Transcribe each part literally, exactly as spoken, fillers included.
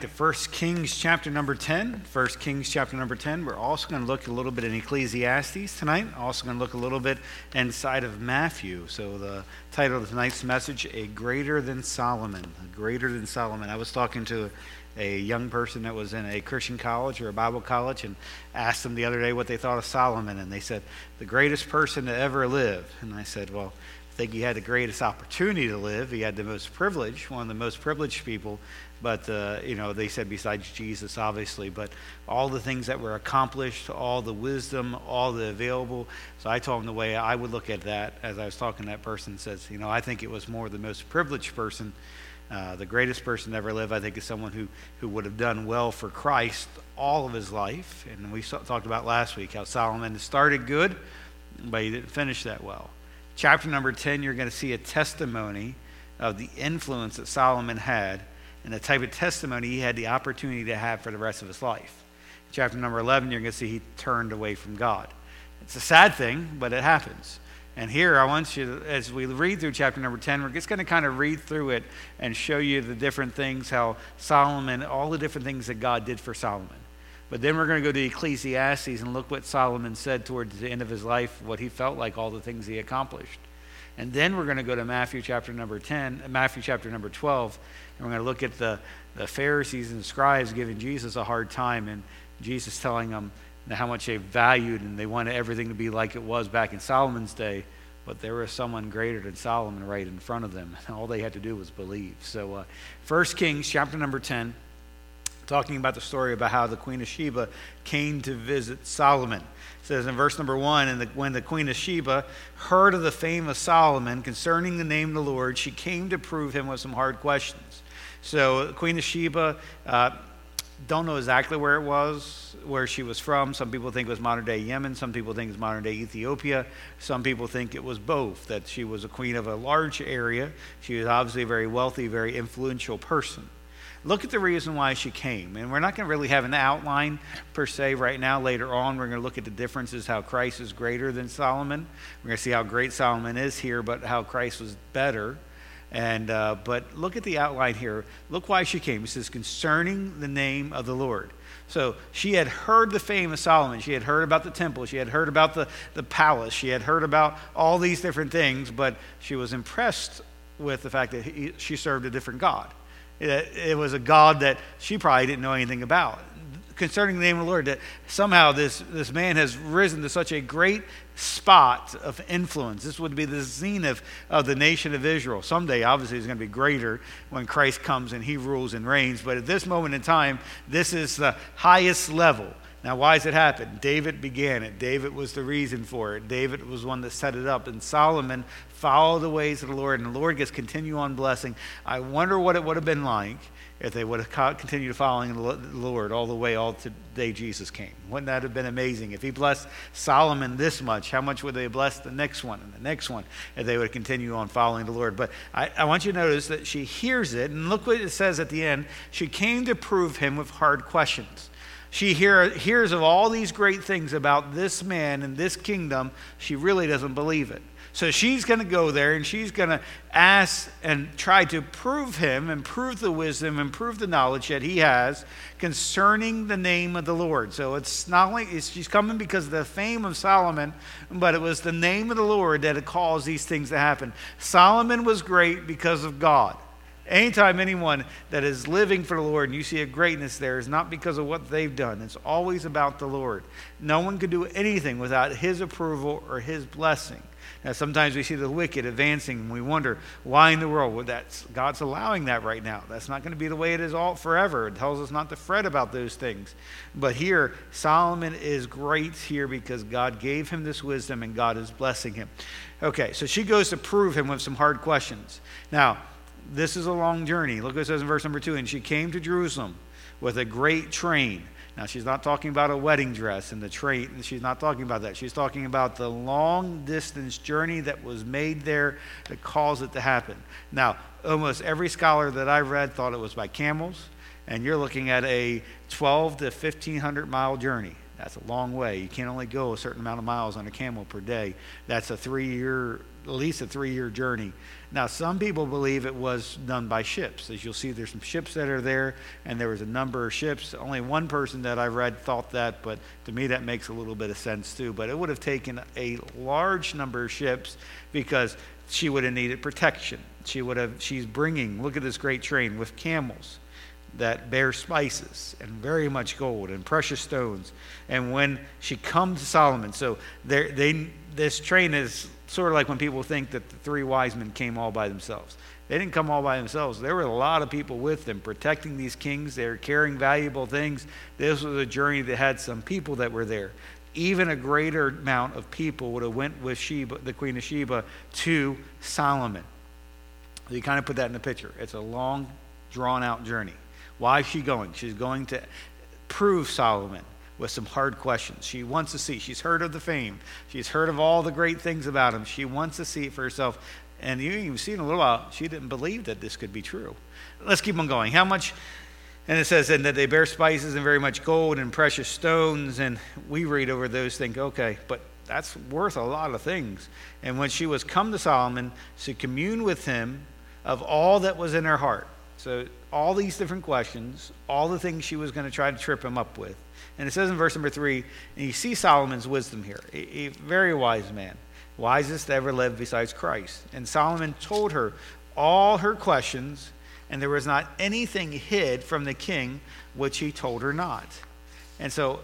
To First Kings chapter number ten. First Kings chapter number ten. We're also going to look a little bit in Ecclesiastes tonight. Also going to look a little bit inside of Matthew. So the title of tonight's message, A Greater Than Solomon. A Greater Than Solomon. I was talking to a young person that was in a Christian college or a Bible college and asked them the other day what they thought of Solomon. And they said, the greatest person to ever live. And I said, well, I think he had the greatest opportunity to live. He had the most privilege, one of the most privileged people. But, uh, you know, they said besides Jesus, obviously, but all the things that were accomplished, all the wisdom, all the available. So I told him the way I would look at that as I was talking to that person, says, you know, I think it was more the most privileged person, uh, the greatest person to ever live. I think is someone who, who would have done well for Christ all of his life. And we saw, talked about last week how Solomon started good, but he didn't finish that well. Chapter number ten, you're going to see a testimony of the influence that Solomon had and the type of testimony he had the opportunity to have for the rest of his life. Chapter number eleven, you're going to see he turned away from God. It's a sad thing, but it happens. And here I want you, to, as we read through chapter number ten, we're just going to kind of read through it and show you the different things, how Solomon, all the different things that God did for Solomon. But then we're going to go to Ecclesiastes and look what Solomon said towards the end of his life, what he felt like, all the things he accomplished. And then we're going to go to Matthew chapter number ten, Matthew chapter number twelve, and we're going to look at the, the Pharisees and scribes giving Jesus a hard time, and Jesus telling them how much they valued and they wanted everything to be like it was back in Solomon's day, but there was someone greater than Solomon right in front of them. All they had to do was believe. So uh, First Kings chapter number ten, talking about the story about how the Queen of Sheba came to visit Solomon. It says in verse number one, and the, when the Queen of Sheba heard of the fame of Solomon concerning the name of the Lord, she came to prove him with some hard questions. So the Queen of Sheba, uh, don't know exactly where it was, where she was from. Some people think it was modern day Yemen. Some people think it's modern day Ethiopia. Some people think it was both, that she was a queen of a large area. She was obviously a very wealthy, very influential person. Look at the reason why she came. And we're not going to really have an outline per se right now. Later on, we're going to look at the differences, how Christ is greater than Solomon. We're going to see how great Solomon is here, but how Christ was better. And uh, but look at the outline here. Look why she came. It says, concerning the name of the Lord. So she had heard the fame of Solomon. She had heard about the temple. She had heard about the, the palace. She had heard about all these different things, but she was impressed with the fact that he, she served a different God. It was a God that she probably didn't know anything about. Concerning the name of the Lord, that somehow this, this man has risen to such a great spot of influence. This would be the zenith of the nation of Israel. Someday, obviously, it's going to be greater when Christ comes and he rules and reigns. But at this moment in time, this is the highest level. Now, why does it happen? David began it. David was the reason for it. David was one that set it up. And Solomon followed the ways of the Lord. And the Lord gets continue on blessing. I wonder what it would have been like if they would have continued following the Lord all the way, all to the day Jesus came. Wouldn't that have been amazing? If he blessed Solomon this much, how much would they bless the next one and the next one if they would continue on following the Lord? But I, I want you to notice that she hears it. And look what it says at the end. She came to prove him with hard questions. She hear, hears of all these great things about this man and this kingdom. She really doesn't believe it. So she's going to go there and she's going to ask and try to prove him and prove the wisdom and prove the knowledge that he has concerning the name of the Lord. So it's not only, it's, she's coming because of the fame of Solomon, but it was the name of the Lord that had caused these things to happen. Solomon was great because of God. Anytime anyone that is living for the Lord and you see a greatness there is not because of what they've done. It's always about the Lord. No one could do anything without his approval or his blessing. Now, sometimes we see the wicked advancing and we wonder, why in the world? Well, that's, God's allowing that right now. That's not going to be the way it is all forever. It tells us not to fret about those things. But here, Solomon is great here because God gave him this wisdom and God is blessing him. Okay, so she goes to prove him with some hard questions. Now, this is a long journey. Look what it says in verse number two. And she came to Jerusalem with a great train. Now, she's not talking about a wedding dress and the train. She's not talking about that. She's talking about the long distance journey that was made there that caused it to happen. Now, almost every scholar that I read thought it was by camels. And you're looking at a twelve to fifteen hundred mile journey. That's a long way. You can't only go a certain amount of miles on a camel per day. That's a three-year, at least a three-year journey. Now, some people believe it was done by ships. As you'll see, there's some ships that are there, and there was a number of ships. Only one person that I read thought that, but to me that makes a little bit of sense too. But it would have taken a large number of ships because she would have needed protection. She would have, she's bringing, look at this great train with camels that bear spices and very much gold and precious stones. And when she comes to Solomon, so they, this train is sort of like when people think that the three wise men came all by themselves. They didn't come all by themselves. There were a lot of people with them protecting these kings. They were carrying valuable things. This was a journey that had some people that were there. Even a greater amount of people would have went with Sheba, the Queen of Sheba, to Solomon. So you kind of put that in the picture. It's a long, drawn-out journey. Why is she going? She's going to prove Solomon with some hard questions. She wants to see. She's heard of the fame. She's heard of all the great things about him. She wants to see it for herself. And you can see in a little while, she didn't believe that this could be true. Let's keep on going. How much? And it says, and that they bear spices and very much gold and precious stones. And we read over those, think, okay, but that's worth a lot of things. And when she was come to Solomon to commune with him of all that was in her heart. So all these different questions, all the things she was going to try to trip him up with. And it says in verse number three, and you see Solomon's wisdom here, a, a very wise man, wisest to ever live besides Christ. And Solomon told her all her questions, and there was not anything hid from the king which he told her not. And so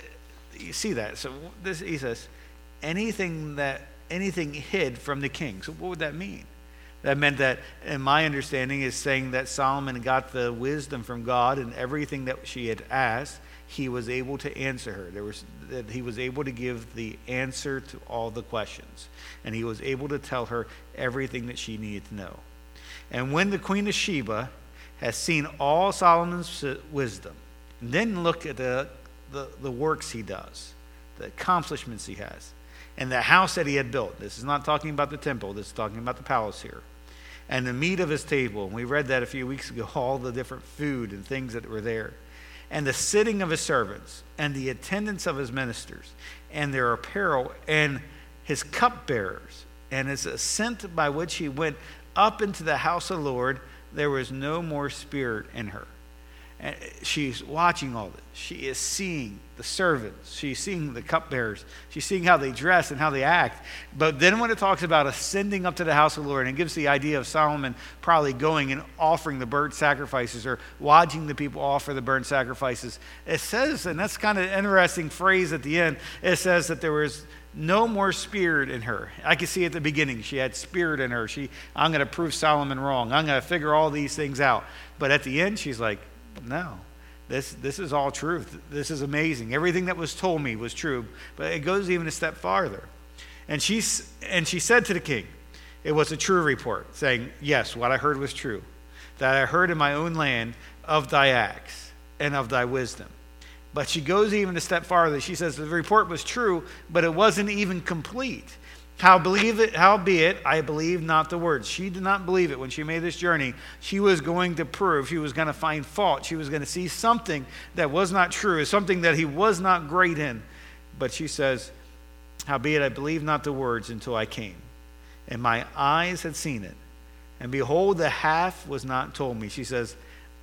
you see that. So this, he says, anything that anything hid from the king. So what would that mean? That meant that, in my understanding, is saying that Solomon got the wisdom from God, and everything that she had asked, he was able to answer her. There was that he was able to give the answer to all the questions, and he was able to tell her everything that she needed to know. And when the Queen of Sheba has seen all Solomon's wisdom, and then look at the, the, the works he does, the accomplishments he has, and the house that he had built. This is not talking about the temple. This is talking about the palace here. And the meat of his table. And we read that a few weeks ago, all the different food and things that were there. And the sitting of his servants, and the attendance of his ministers, and their apparel, and his cupbearers, and his ascent by which he went up into the house of the Lord, there was no more spirit in her. And she's watching all this. She is seeing the servants. She's seeing the cupbearers. She's seeing how they dress and how they act. But then when it talks about ascending up to the house of the Lord, and it gives the idea of Solomon probably going and offering the burnt sacrifices or watching the people offer the burnt sacrifices, it says, and that's kind of an interesting phrase at the end, it says that there was no more spirit in her. I can see at the beginning she had spirit in her. She, I'm going to prove Solomon wrong. I'm going to figure all these things out. But at the end, she's like, no, this this is all truth. This is amazing. Everything that was told me was true. But it goes even a step farther. And she's and she said to the king, it was a true report, saying, yes, what I heard was true, that I heard in my own land of thy acts and of thy wisdom. But she goes even a step farther. She says the report was true, but it wasn't even complete. How believe it, howbeit, I believe not the words. She did not believe it when she made this journey. She was going to prove, she was going to find fault. She was going to see something that was not true, something that he was not great in. But she says, howbeit, I believe not the words until I came. And my eyes had seen it. And behold, the half was not told me. She says,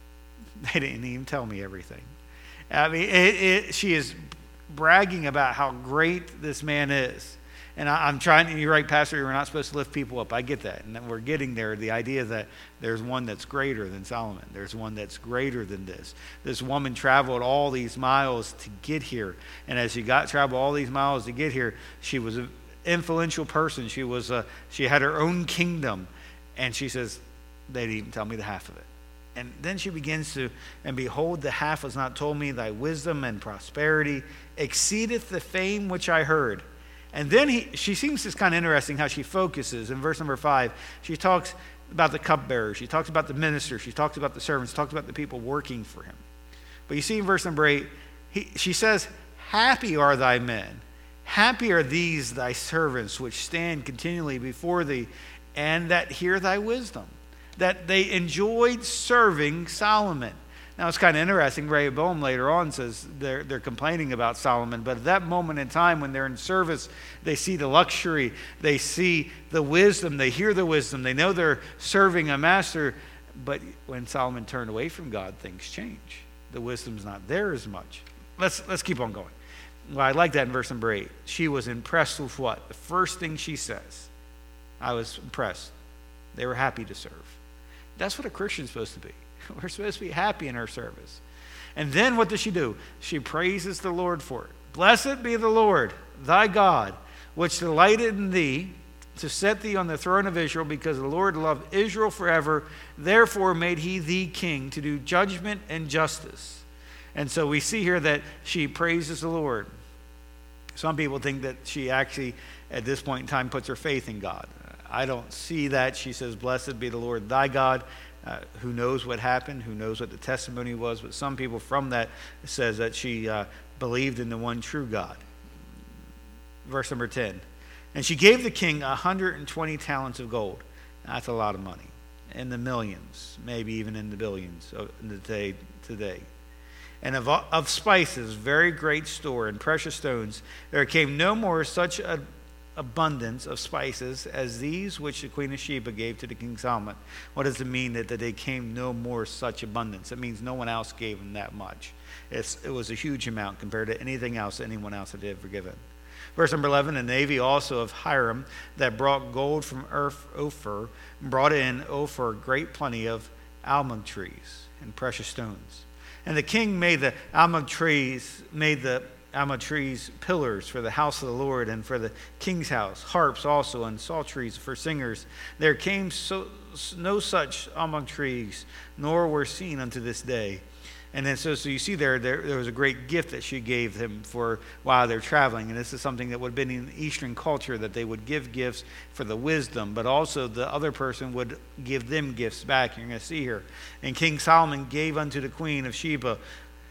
they didn't even tell me everything. I mean, it, it, she is bragging about how great this man is. And I, I'm trying, and you're right, Pastor, we're not supposed to lift people up. I get that. And we're getting there, the idea that there's one that's greater than Solomon. There's one that's greater than this. This woman traveled all these miles to get here. And as she got traveled all these miles to get here, she was an influential person. She was a, she had her own kingdom. And she says, they didn't even tell me the half of it. And then she begins to, and behold, the half was not told me, thy wisdom and prosperity exceedeth the fame which I heard. And then he, she seems it's kind of interesting how she focuses. In verse number five, she talks about the cupbearer. She talks about the minister. She talks about the servants. She talks about the people working for him. But you see in verse number eight, he, she says, happy are thy men. Happy are these thy servants which stand continually before thee and that hear thy wisdom. That they enjoyed serving Solomon. Now, it's kind of interesting. Rehoboam later on says they're, they're complaining about Solomon, but at that moment in time when they're in service, they see the luxury, they see the wisdom, they hear the wisdom, they know they're serving a master. But when Solomon turned away from God, things change. The wisdom's not there as much. Let's, let's keep on going. Well, I like that in verse number eight. She was impressed with what? The first thing she says. I was impressed. They were happy to serve. That's what a Christian's supposed to be. We're supposed to be happy in our service. And then what does she do? She praises the Lord for it. Blessed be the Lord, thy God, which delighted in thee to set thee on the throne of Israel, because the Lord loved Israel forever. Therefore made he thee king to do judgment and justice. And so we see here that she praises the Lord. Some people think that she actually, at this point in time, puts her faith in God. I don't see that. She says, blessed be the Lord thy God. Uh, who knows what happened, who knows what the testimony was, but some people from that says that she uh, believed in the one true God. Verse number ten. And she gave the king one hundred twenty talents of gold. That's a lot of money. In the millions, maybe even in the billions in the day, today. And of, of spices, very great store, and precious stones. There came no more such a abundance of spices as these which the queen of Sheba gave to the king Solomon. What does it mean that, that they came no more such abundance? It means no one else gave them that much. It's, it was a huge amount compared to anything else anyone else had ever given. Verse number eleven, a navy also of Hiram that brought gold from Ophir, brought in Ophir great plenty of almond trees and precious stones. And the king made the almond trees, made the almond trees pillars for the house of the Lord and for the king's house, harps also and psalteries for singers. There came so, no such almond trees, nor were seen unto this day. And then so, so you see there, there, there was a great gift that she gave him for while they're traveling. And this is something that would have been in Eastern culture, that they would give gifts for the wisdom, but also the other person would give them gifts back. You're going to see here. And King Solomon gave unto the queen of Sheba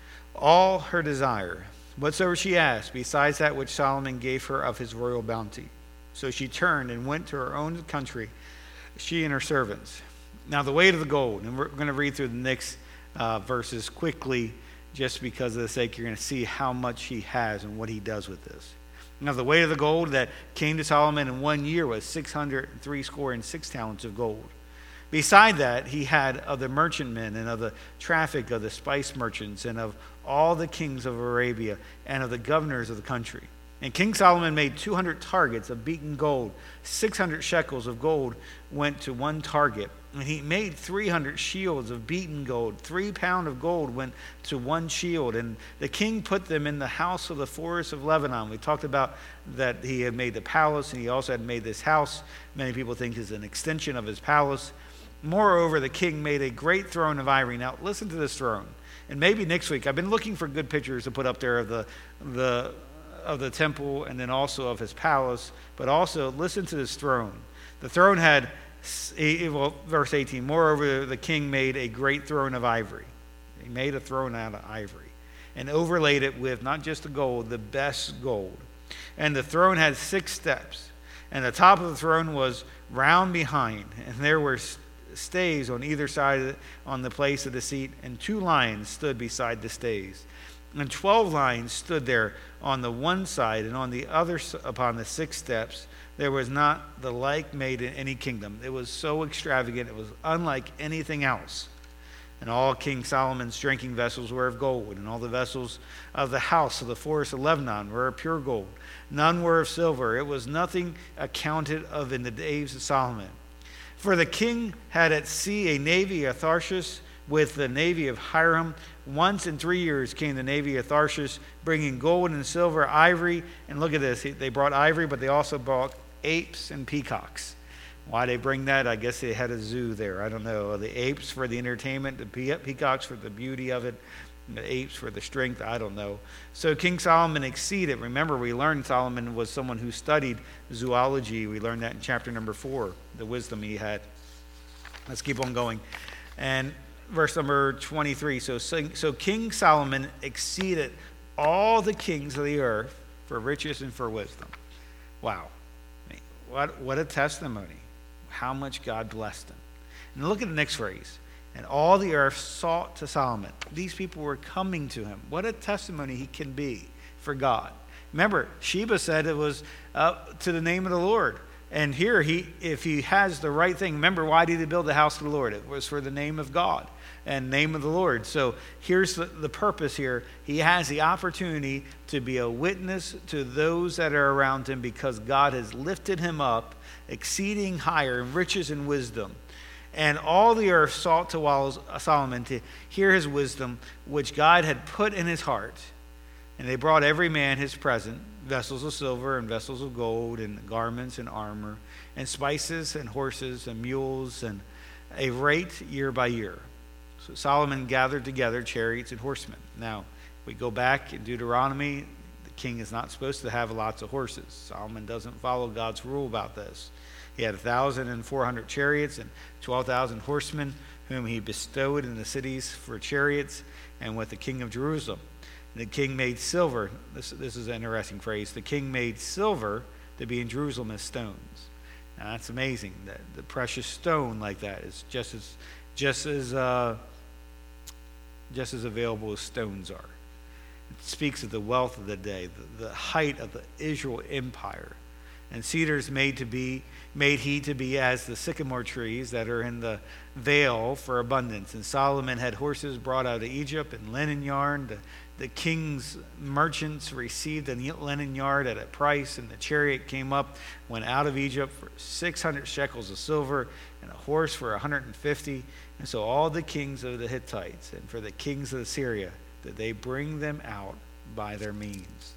all her desire, whatsoever she asked, besides that which Solomon gave her of his royal bounty. So she turned and went to her own country, she and her servants. Now the weight of the gold, and we're going to read through the next uh, verses quickly, just because of the sake you're going to see how much he has and what he does with this. Now the weight of the gold that came to Solomon in one year was six hundred three score and six talents of gold. Beside that, he had of the merchantmen and of the traffic of the spice merchants and of all the kings of Arabia and of the governors of the country. And King Solomon made two hundred targets of beaten gold. six hundred shekels of gold went to one target. And he made three hundred shields of beaten gold. Three pound of gold went to one shield. And the king put them in the house of the forest of Lebanon. We talked about that he had made the palace, and he also had made this house. Many people think is an extension of his palace. Moreover, the king made a great throne of ivory. Now, listen to this throne. And maybe next week, I've been looking for good pictures to put up there of the, the, of the temple and then also of his palace. But also, listen to this throne. The throne had, well, verse eighteen, moreover, the king made a great throne of ivory. He made a throne out of ivory and overlaid it with not just the gold, the best gold. And the throne had six steps. And the top of the throne was round behind. And there were stays on either side of the, on the place of the seat, and two lions stood beside the stays. And twelve lions stood there on the one side, and on the other upon the six steps. There was not the like made in any kingdom. It was so extravagant, it was unlike anything else. And all King Solomon's drinking vessels were of gold, and all the vessels of the house of the forest of Lebanon were of pure gold. None were of silver. It was nothing accounted of in the days of Solomon. For the king had at sea a navy of Tarshish with the navy of Hiram. Once in three years came the navy of Tarshish, bringing gold and silver, ivory. And look at this. They brought ivory, but they also brought apes and peacocks. Why they bring that? I guess they had a zoo there. I don't know. The apes for the entertainment, the peacocks for the beauty of it, the apes for the strength. I don't know. So King Solomon exceeded. Remember, we learned Solomon was someone who studied zoology. We learned that in chapter number four, the wisdom he had. Let's keep on going. And verse number twenty-three. So, so King Solomon exceeded all the kings of the earth for riches and for wisdom. Wow. What, what a testimony. How much God blessed him. And look at the next phrase. And all the earth sought to Solomon. These people were coming to him. What a testimony he can be for God. Remember, Sheba said it was uh, to the name of the Lord. And here, he, if he has the right thing, remember, why did he build the house of the Lord? It was for the name of God and name of the Lord. So here's the, the purpose here. He has the opportunity to be a witness to those that are around him because God has lifted him up, exceeding higher in riches and wisdom. And all the earth sought to Solomon to hear his wisdom, which God had put in his heart. And they brought every man his present, vessels of silver and vessels of gold, and garments and armor, and spices and horses and mules, and a rate year by year. So Solomon gathered together chariots and horsemen. Now, we go back in Deuteronomy, the king is not supposed to have lots of horses. Solomon doesn't follow God's rule about this. He had one thousand four hundred chariots and twelve thousand horsemen, whom he bestowed in the cities for chariots, and with the king of Jerusalem. The king made silver, this, this is an interesting phrase, the king made silver to be in Jerusalem as stones. Now that's amazing. That the precious stone like that is just as just as uh, just as available as stones are. It speaks of the wealth of the day, the, the height of the Israel empire. And cedars made to be made he to be as the sycamore trees that are in the vale for abundance. And Solomon had horses brought out of Egypt and linen yarn. The, the king's merchants received a linen yard at a price, and the chariot came up, went out of Egypt for six hundred shekels of silver, and a horse for one hundred fifty. And so all the kings of the Hittites and for the kings of Syria, that they bring them out by their means.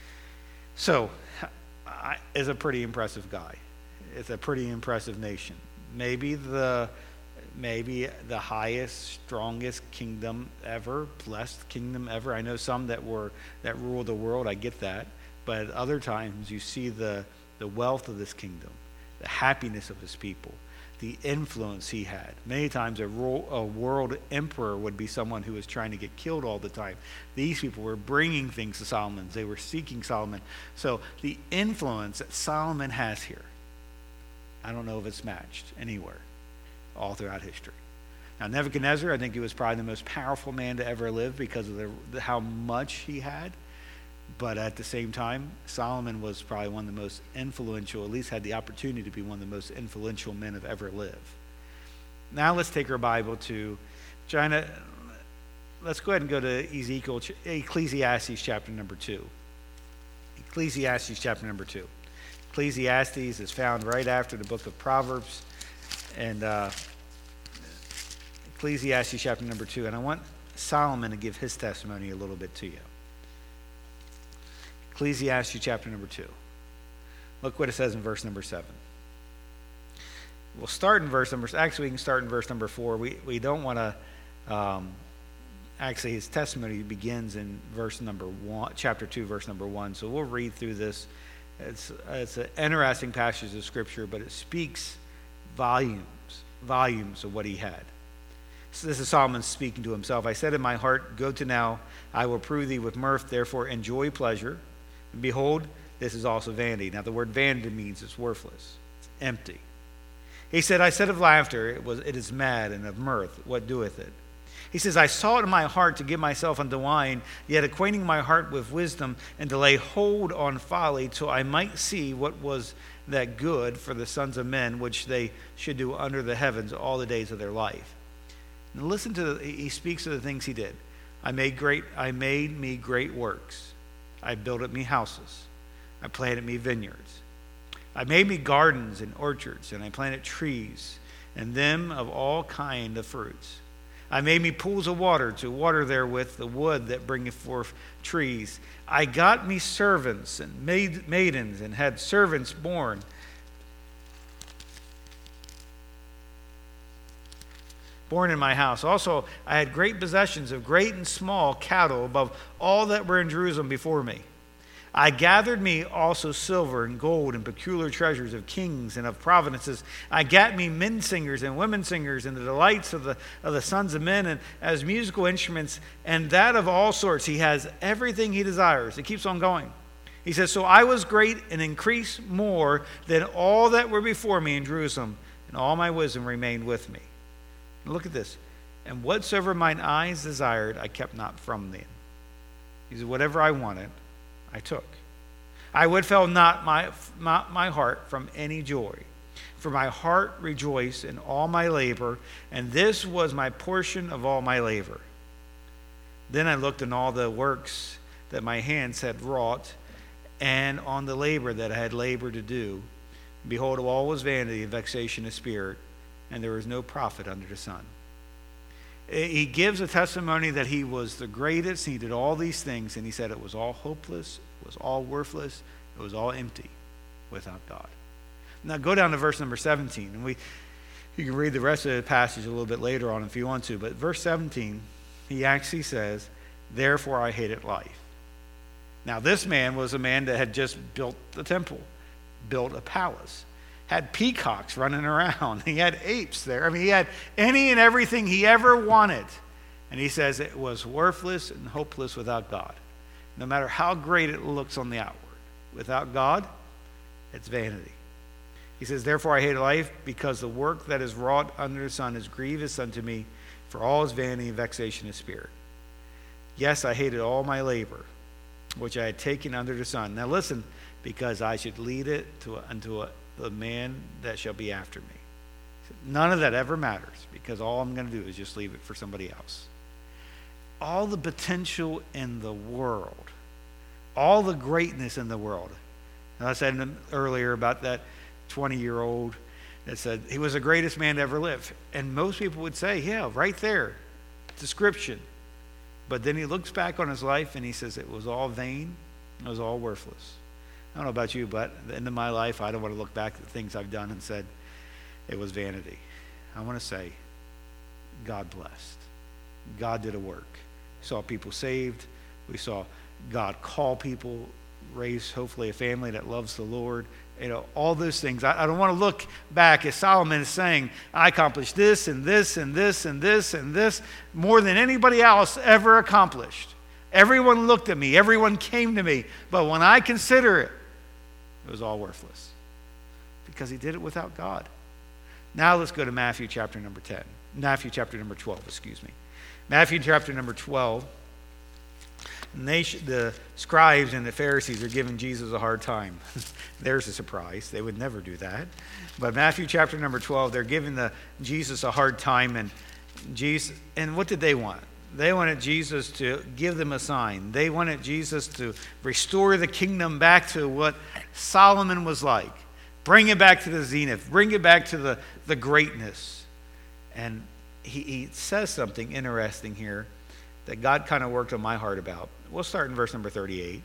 So, is a pretty impressive guy. It's a pretty impressive nation. Maybe the maybe the highest, strongest kingdom ever, blessed kingdom ever. I know some that were that rule the world. I get that, but at other times you see the the wealth of this kingdom, the happiness of his people, the influence he had. Many times a, ro- a world emperor would be someone who was trying to get killed all the time. These people were bringing things to Solomon. They were seeking Solomon. So the influence that Solomon has here, I don't know if it's matched anywhere all throughout history. Now Nebuchadnezzar, I think he was probably the most powerful man to ever live because of the, the, how much he had. But at the same time, Solomon was probably one of the most influential, at least had the opportunity to be one of the most influential men of ever lived. Now let's take our Bible to China. Let's go ahead and go to Ezekiel, Ecclesiastes chapter number two. Ecclesiastes chapter number two. Ecclesiastes is found right after the book of Proverbs. And uh, Ecclesiastes chapter number two. And I want Solomon to give his testimony a little bit to you. Ecclesiastes chapter number two. Look what it says in verse number seven. We'll start in verse number, actually we can start in verse number four. We we don't want to, um, actually his testimony begins in verse number one, chapter two, verse number one. So we'll read through this. It's, it's an interesting passage of scripture, but it speaks volumes, volumes of what he had. So this is Solomon speaking to himself. I said in my heart, go to now, I will prove thee with mirth, therefore enjoy pleasure. And behold, this is also vanity. Now the word vanity means it's worthless. It's empty. He said, I said of laughter, it was it is mad, and of mirth, what doeth it? He says, I sought in my heart to give myself unto wine, yet acquainting my heart with wisdom, and to lay hold on folly, till I might see what was that good for the sons of men, which they should do under the heavens all the days of their life. And listen to, the, he speaks of the things he did. I made great, I made me great works. I built me houses. I planted me vineyards. I made me gardens and orchards, and I planted trees, and them of all kind of fruits. I made me pools of water to water therewith the wood that bringeth forth trees. I got me servants and maid, maidens, and had servants born. Born in my house. Also, I had great possessions of great and small cattle above all that were in Jerusalem before me. I gathered me also silver and gold and peculiar treasures of kings and of provinces. I gat me men singers and women singers and the delights of the, of the sons of men and as musical instruments and that of all sorts. He has everything he desires. It keeps on going. He says, so I was great and increased more than all that were before me in Jerusalem, and all my wisdom remained with me. Look at this. And whatsoever mine eyes desired, I kept not from thee. He said, whatever I wanted, I took. I withheld not my, my, my heart from any joy. For my heart rejoiced in all my labor, and this was my portion of all my labor. Then I looked on all the works that my hands had wrought, and on the labor that I had labored to do. Behold, all was vanity and vexation of spirit, and there was no profit under the sun. He gives a testimony that he was the greatest. He did all these things, and he said it was all hopeless, it was all worthless, it was all empty without God. Now go down to verse number seventeen, and we you can read the rest of the passage a little bit later on if you want to. But verse seventeen, he actually says, therefore I hated life. Now this man was a man that had just built the temple, built a palace, had peacocks running around. He had apes there. I mean, he had any and everything he ever wanted. And he says it was worthless and hopeless without God. No matter how great it looks on the outward, without God, it's vanity. He says, therefore I hate life, because the work that is wrought under the sun is grievous unto me, for all is vanity and vexation of spirit. Yes, I hated all my labor, which I had taken under the sun. Now listen, because I should lead it to a, unto a, the man that shall be after me. None of that ever matters, because all I'm going to do is just leave it for somebody else. All the potential in the world, all the greatness in the world. And I said earlier about that twenty-year-old that said he was the greatest man to ever live. And most people would say, yeah, right there, description. But then he looks back on his life and he says it was all vain, it was all worthless. I don't know about you, but at the end of my life, I don't want to look back at the things I've done and said it was vanity. I want to say God blessed. God did a work. We saw people saved. We saw God call people, raise hopefully a family that loves the Lord. You know, all those things. I, I don't want to look back as Solomon is saying, I accomplished this and this and this and this and this more than anybody else ever accomplished. Everyone looked at me. Everyone came to me. But when I consider it, it was all worthless because he did it without God. Now let's go to Matthew chapter number ten. Matthew chapter number twelve, excuse me. Matthew chapter number twelve. And they, the scribes and the Pharisees are giving Jesus a hard time. There's a surprise. They would never do that. But Matthew chapter number twelve, they're giving the, Jesus a hard time. And Jesus, and what did they want? They wanted Jesus to give them a sign. They wanted Jesus to restore the kingdom back to what Solomon was like. Bring it back to the zenith. Bring it back to the, the greatness. And he, he says something interesting here that God kind of worked on my heart about. We'll start in verse number thirty-eight.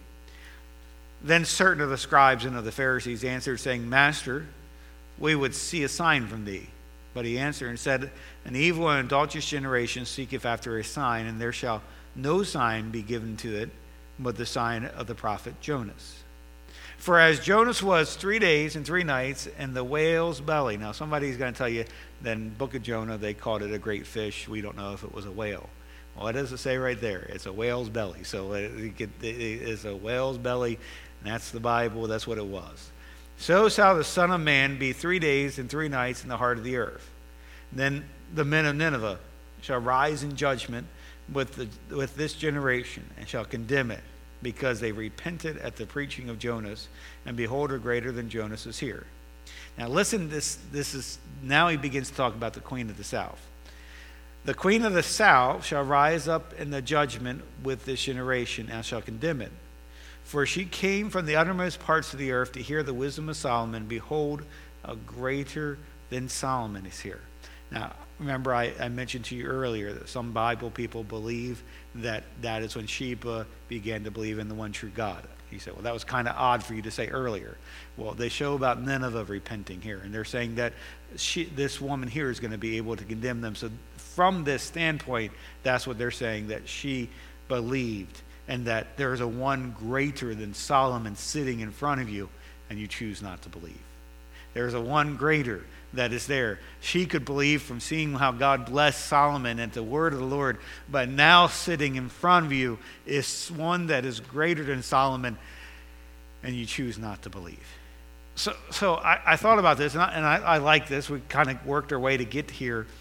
Then certain of the scribes and of the Pharisees answered, saying, Master, we would see a sign from thee. But he answered and said, An evil and adulterous generation seeketh after a sign, and there shall no sign be given to it but the sign of the prophet Jonas. For as Jonas was three days and three nights in the whale's belly. Now somebody's going to tell you that in the book of Jonah they called it a great fish. We don't know if it was a whale. Well, it does it say right there? It's a whale's belly. So it is a whale's belly, and that's the Bible. That's what it was. So shall the Son of Man be three days and three nights in the heart of the earth. Then the men of Nineveh shall rise in judgment with, the, with this generation, and shall condemn it, because they repented at the preaching of Jonas, and behold, a greater than Jonas is here. Now listen, this, this is, now he begins to talk about the queen of the south. The queen of the south shall rise up in the judgment with this generation, and shall condemn it. For she came from the uttermost parts of the earth to hear the wisdom of Solomon. Behold, a greater than Solomon is here. Now, remember I, I mentioned to you earlier that some Bible people believe that that is when Sheba began to believe in the one true God. He said, well, that was kind of odd for you to say earlier. Well, they show about Nineveh repenting here, and they're saying that she, this woman here is going to be able to condemn them. So from this standpoint, that's what they're saying, that she believed, and that there is a one greater than Solomon sitting in front of you, and you choose not to believe. There's a one greater that is there. She could believe from seeing how God blessed Solomon and the word of the Lord, but now sitting in front of you is one that is greater than Solomon, and you choose not to believe. So so I, I thought about this, and, I, and I, I like this. We kind of worked our way to get here.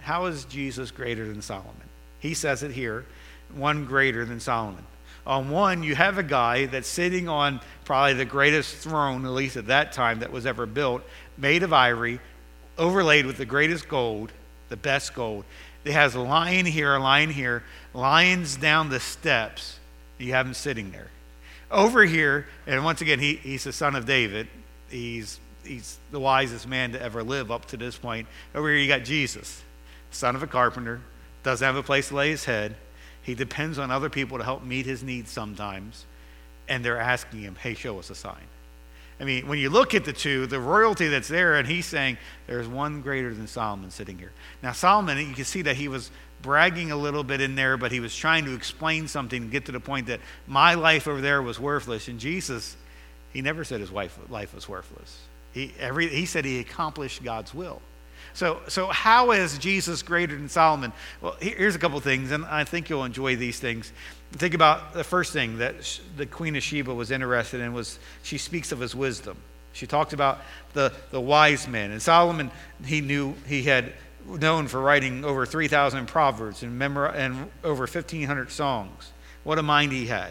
How is Jesus greater than Solomon? He says it here, one greater than Solomon. On one, you have a guy that's sitting on probably the greatest throne, at least at that time, that was ever built, made of ivory, overlaid with the greatest gold, the best gold. It has a lion here, a lion here, lions down the steps. You have him sitting there. Over here, and once again, he, he's the son of David. He's, he's the wisest man to ever live up to this point. Over here, you got Jesus, son of a carpenter, doesn't have a place to lay his head. He depends on other people to help meet his needs sometimes. And they're asking him, hey, show us a sign. I mean, when you look at the two, the royalty that's there, and he's saying, there's one greater than Solomon sitting here. Now, Solomon, you can see that he was bragging a little bit in there, but he was trying to explain something and get to the point that my life over there was worthless. And Jesus, he never said his wife, life was worthless. He, every, he said he accomplished God's will. So, so how is Jesus greater than Solomon? Well, here's a couple things, and I think you'll enjoy these things. Think about the first thing that the Queen of Sheba was interested in was she speaks of his wisdom. She talked about the, the wise men. And Solomon, he knew he had known for writing over three thousand proverbs and, memori- and over fifteen hundred songs. What a mind he had.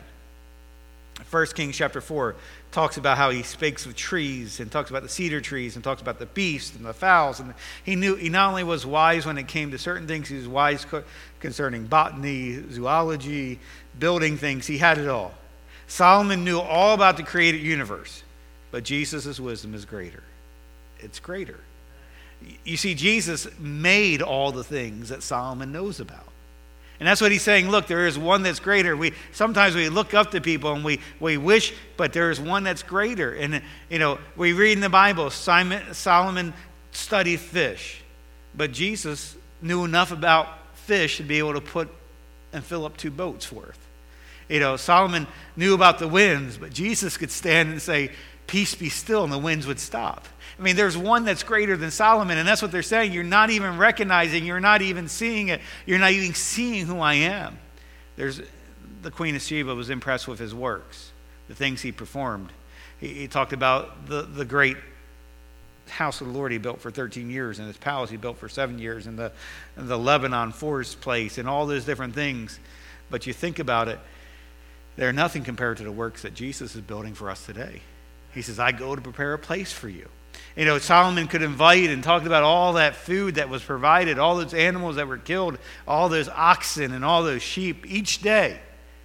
First Kings chapter four talks about how he speaks of trees and talks about the cedar trees and talks about the beasts and the fowls. And he knew he not only was wise when it came to certain things, he was wise co- concerning botany, zoology, building things. He had it all. Solomon knew all about the created universe, but Jesus' wisdom is greater. It's greater. You see, Jesus made all the things that Solomon knows about. And that's what he's saying. Look, there is one that's greater. We sometimes we look up to people and we, we wish, but there is one that's greater. And, you know, we read in the Bible, Simon, Solomon studied fish. But Jesus knew enough about fish to be able to put and fill up two boats worth. You know, Solomon knew about the winds, but Jesus could stand and say, peace be still, and the winds would stop. I mean, there's one that's greater than Solomon, and that's what they're saying. You're not even recognizing, you're not even seeing it, you're not even seeing who I am. There's the Queen of Sheba was impressed with his works, the things he performed. He, he talked about the, the great house of the Lord he built for thirteen years, and his palace he built for seven years, and the, and the Lebanon forest place, and all those different things. But you think about it, they're nothing compared to the works that Jesus is building for us today. He says, I go to prepare a place for you. You know, Solomon could invite and talk about all that food that was provided, all those animals that were killed, all those oxen and all those sheep each day.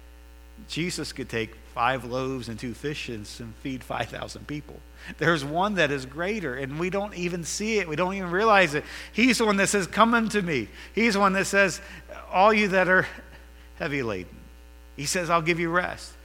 Jesus could take five loaves and two fishes and feed five thousand people. There's one that is greater, and we don't even see it. We don't even realize it. He's the one that says, come unto me. He's the one that says, all you that are heavy laden. He says, I'll give you rest.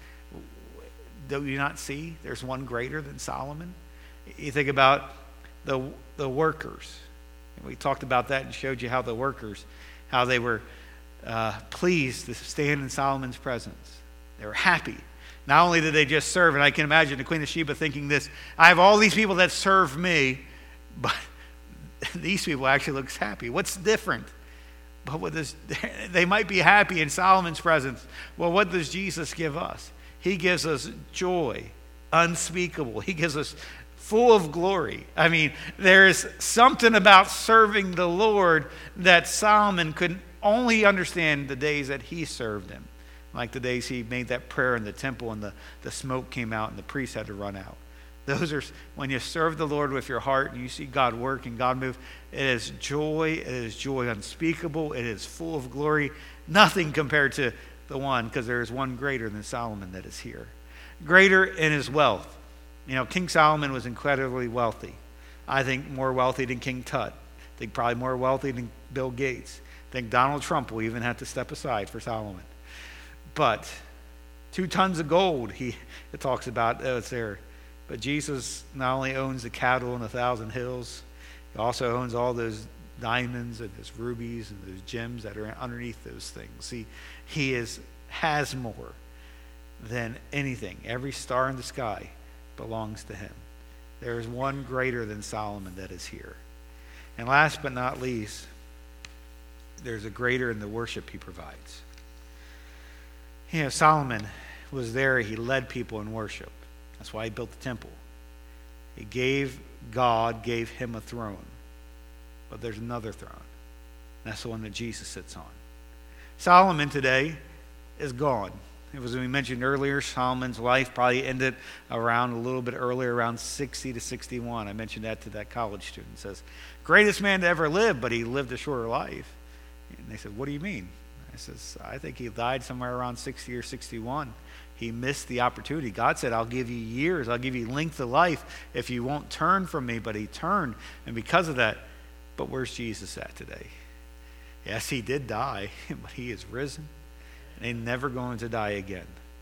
Do you not see there's one greater than Solomon? You think about the the workers. We talked about that and showed you how the workers, how they were uh, pleased to stand in Solomon's presence. They were happy. Not only did they just serve, and I can imagine the Queen of Sheba thinking this, I have all these people that serve me, but these people actually looks happy. What's different? But what does, they might be happy in Solomon's presence. Well, what does Jesus give us? He gives us joy, unspeakable. He gives us full of glory. I mean, there's something about serving the Lord that Solomon could only understand the days that he served him. Like the days he made that prayer in the temple and the, the smoke came out and the priest had to run out. Those are, when you serve the Lord with your heart and you see God work and God move, it is joy, it is joy unspeakable, it is full of glory. Nothing compared to the one, because there is one greater than Solomon that is here. Greater in his wealth. You know, King Solomon was incredibly wealthy. I think more wealthy than King Tut. I think probably more wealthy than Bill Gates. I think Donald Trump will even have to step aside for Solomon. But two tons of gold, he it talks about, oh, it's there. But Jesus not only owns the cattle on a thousand hills, he also owns all those diamonds and those rubies and those gems that are underneath those things. He, he is has more than anything. Every star in the sky belongs to him. There is one greater than Solomon that is here. And last but not least, there's a greater in the worship he provides. You know, Solomon was there. He led people in worship. That's why he built the temple. He gave, God gave him a throne. But there's another throne. that's the one that Jesus sits on. Solomon today is gone. It was, we mentioned earlier, Solomon's life probably ended around a little bit earlier, around sixty to sixty-one. I mentioned that to that college student. It says, greatest man to ever live, but he lived a shorter life. And they said, what do you mean? I says, I think he died somewhere around sixty or sixty-one. He missed the opportunity. God said, I'll give you years. I'll give you length of life if you won't turn from me. But he turned. And because of that, but where's Jesus at today? Yes, he did die, but he is risen. And he's never going to die again.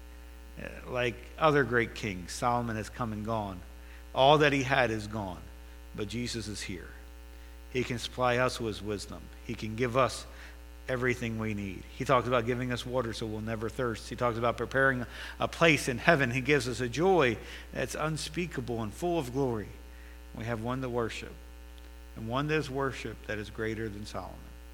Like other great kings, Solomon has come and gone. All that he had is gone. But Jesus is here. He can supply us with wisdom. He can give us everything we need. He talks about giving us water so we'll never thirst. He talks about preparing a place in heaven. He gives us a joy that's unspeakable and full of glory. We have one to worship. And one that is worship that is greater than Solomon.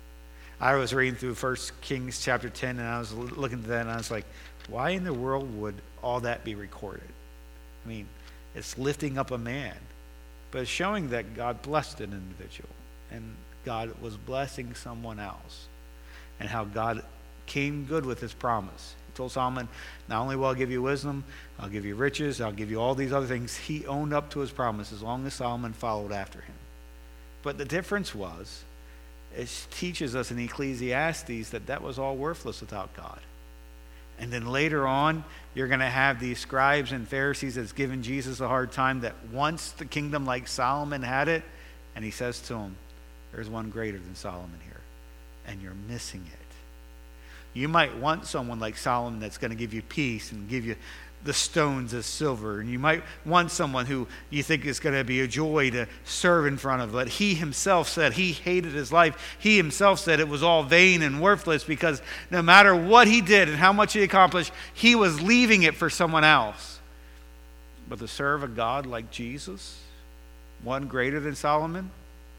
I was reading through First Kings chapter ten, and I was looking at that, and I was like, why in the world would all that be recorded? I mean, it's lifting up a man, but it's showing that God blessed an individual, and God was blessing someone else, and how God came good with his promise. He told Solomon, not only will I give you wisdom, I'll give you riches, I'll give you all these other things. He owned up to his promise as long as Solomon followed after him. But the difference was, it teaches us in Ecclesiastes that that was all worthless without God. And then later on, you're going to have these scribes and Pharisees that's given Jesus a hard time that wants the kingdom like Solomon had it. And he says to them, there's one greater than Solomon here. And you're missing it. You might want someone like Solomon that's going to give you peace and give you the stones as silver. And you might want someone who you think is going to be a joy to serve in front of. But he himself said he hated his life. He himself said it was all vain and worthless because no matter what he did and how much he accomplished, he was leaving it for someone else. But to serve a God like Jesus, one greater than Solomon,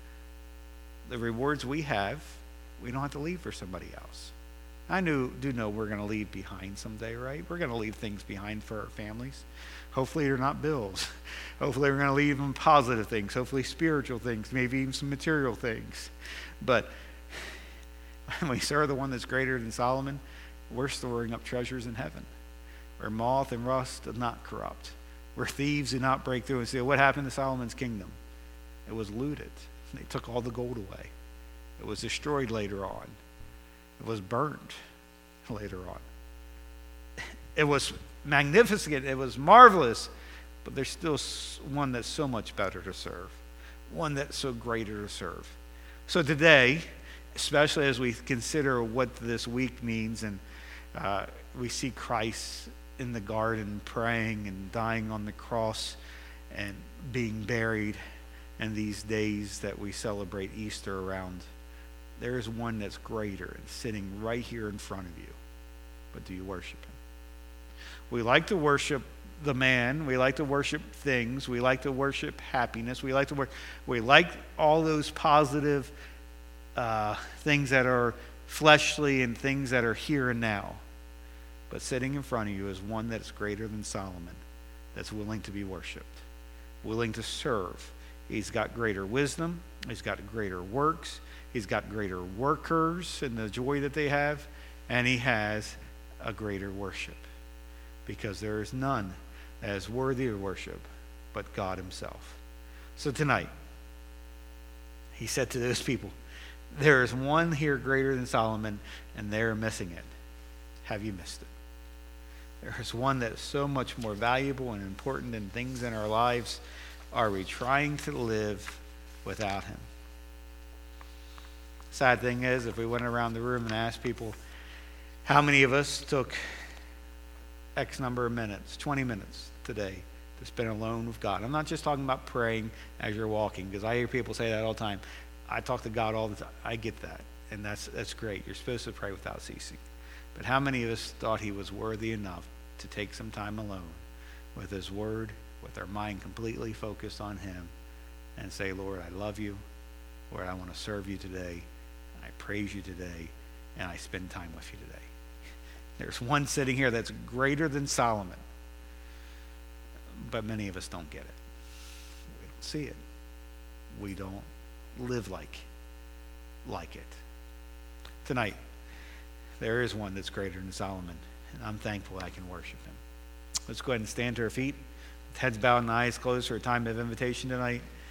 the rewards we have, we don't have to leave for somebody else. I knew, do know we're going to leave behind someday, right? We're going to leave things behind for our families. Hopefully they're not bills. Hopefully we're going to leave them positive things. Hopefully spiritual things, maybe even some material things. But when we serve the one that's greater than Solomon, we're storing up treasures in heaven, where moth and rust do not corrupt, where thieves do not break through and steal. What happened to Solomon's kingdom? It was looted. They took all the gold away. It was destroyed later on. It was burned later on. It was magnificent. It was marvelous. But there's still one that's so much better to serve. One that's so greater to serve. So today, especially as we consider what this week means, and uh, we see Christ in the garden praying and dying on the cross and being buried, and these days that we celebrate Easter around, there is one that's greater and sitting right here in front of you. But do you worship him? We like to worship the man. We like to worship things. We like to worship happiness. We like to work. We like all those positive uh, things that are fleshly and things that are here and now. But sitting in front of you is one that's greater than Solomon, that's willing to be worshiped, willing to serve. He's got greater wisdom. He's got greater works. He's got greater workers and the joy that they have. And he has a greater worship. Because there is none that is worthy of worship but God himself. So tonight, he said to those people, there is one here greater than Solomon, and they're missing it. Have you missed it? There is one that is so much more valuable and important than things in our lives. Are we trying to live without him? Sad thing is, if we went around the room and asked people, how many of us took X number of minutes, twenty minutes today to spend alone with God? I'm not just talking about praying as you're walking, because I hear people say that all the time. I talk to God all the time. I get that, and that's that's great. You're supposed to pray without ceasing. But how many of us thought he was worthy enough to take some time alone with his word, with our mind completely focused on him, and say, Lord, I love you. Lord, I want to serve you today. I praise you today, and I spend time with you today. There's one sitting here that's greater than Solomon, but many of us don't get it. We don't see it. We don't live like, like it. tonight. There is one that's greater than Solomon, and I'm thankful I can worship him. Let's go ahead and stand to our feet, with heads bowed and eyes closed for a time of invitation tonight.